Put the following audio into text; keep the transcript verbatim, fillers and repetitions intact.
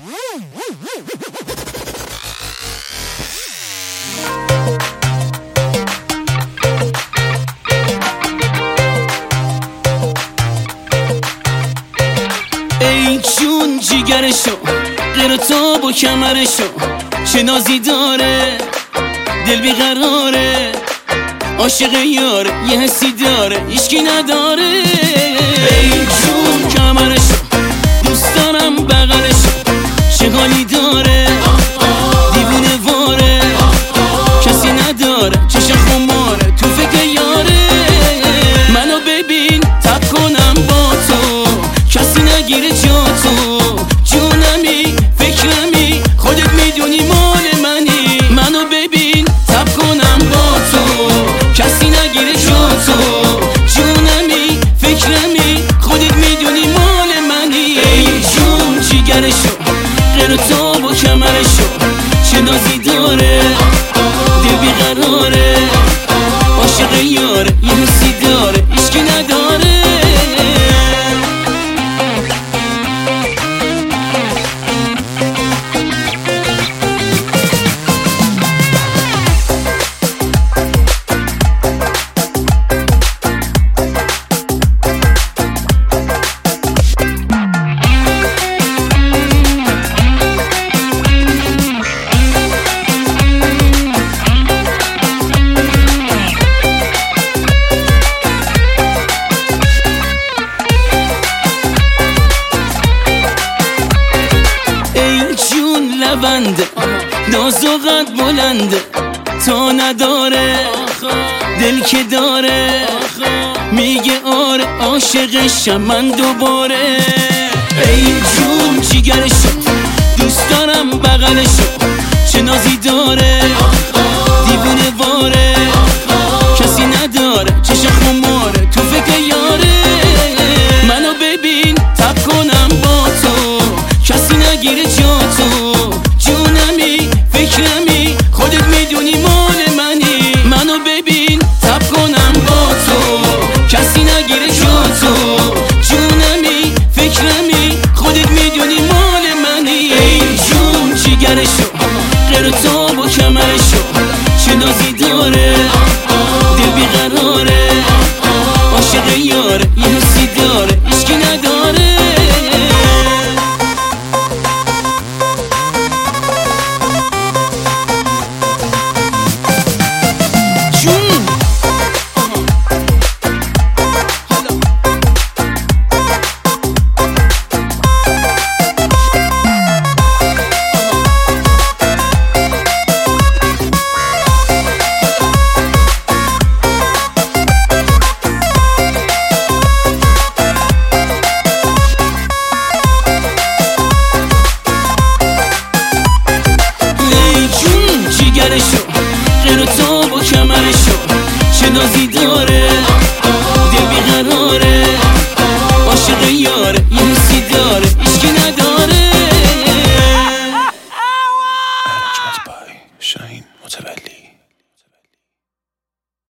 ای جون جیگرشو غیر تو با کمرشو چه نازی داره دل بیقراره عاشق یار یه حسی داره هیچکی نداره. ای جون کمرشو دوست دارم بغلشو چه حالی داره دیوونه واره کسی نداره چشم خماره تو فکر یاره. منو ببین تب کنم با تو کسی نگیره جا تو جونمی فکرمی خودت میدونی مال منی. منو ببین تب کنم با تو کسی نگیره جا تو جونمی فکرمی خودت میدونی مال منی. ای جون جیگرشو غیر تو با کمرشو چه نازی داره دل بیقراره عاشق یاره یه حسی داره هیچکی نداره. لبنده ناز و قد بلنده تا نداره دل که داره میگه آره عاشقشم من دوباره. ای جون جیگرشو دوست دارم بغلشو چه نازی داره دیوونه واره کسی نداره چشم خماره تو فکر یاره. منو ببین تب کنم با تو کسی نگیره جا تو جونمی فکرمی خودت میدونی مال منی. منو ببین تب کنم با تو کسی نگیره جا تو جونمی فکرمی خودت میدونی مال منی. ای جون جیگرشو غیر تو با کمرشو چه نازی داره دل بیقراره عاشق یاره یه حسی داره هیچکی نداره. غیر تو با کمرشو چه نازی داره